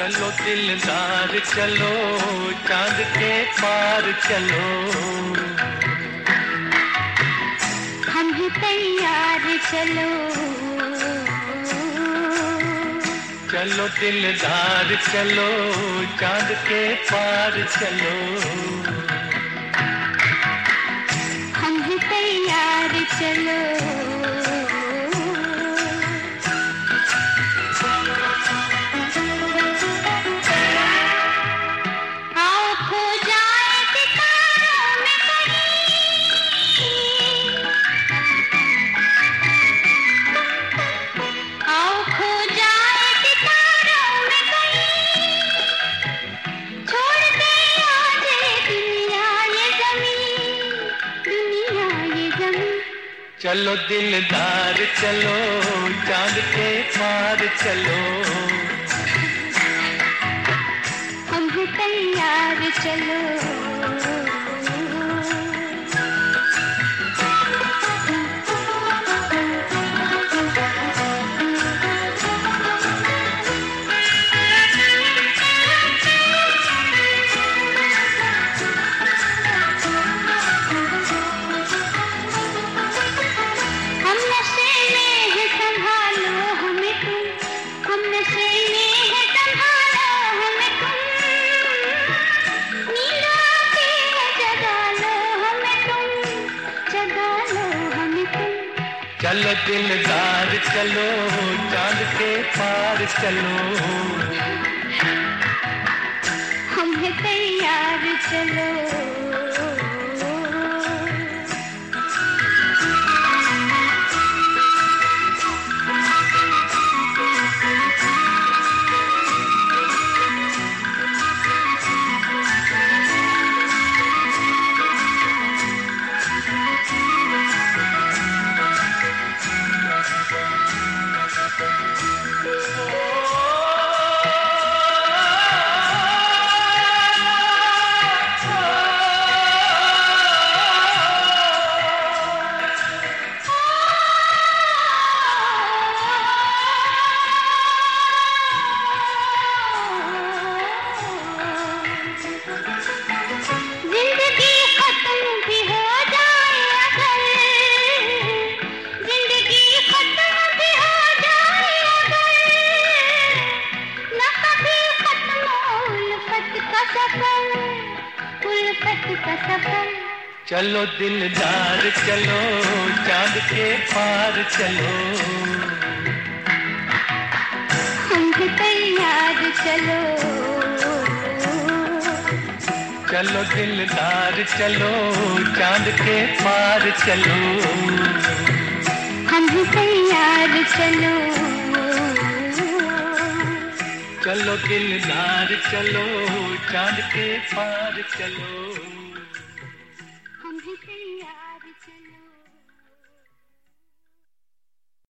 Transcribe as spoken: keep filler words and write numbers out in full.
चलो दिलदार चलो चांद के पार चलो, हम भी तैयार चलो। चलो दिलदार चलो चांद के पार चलो, हम भी तैयार चलो। चलो दिलदार चलो चांद के पार चलो, हम भी तैयार चलो। चलो दिलदार चलो चांद के पार चलो, हम भी तैयार चलो। चलो दिलदार चलो चांद के पार चलो, हम भी तैयार चलो। चलो दिलदार चलो चांद के पार चलो, हम भी तैयार चलो। चलो दिलदार चलो चांद के पार चलो।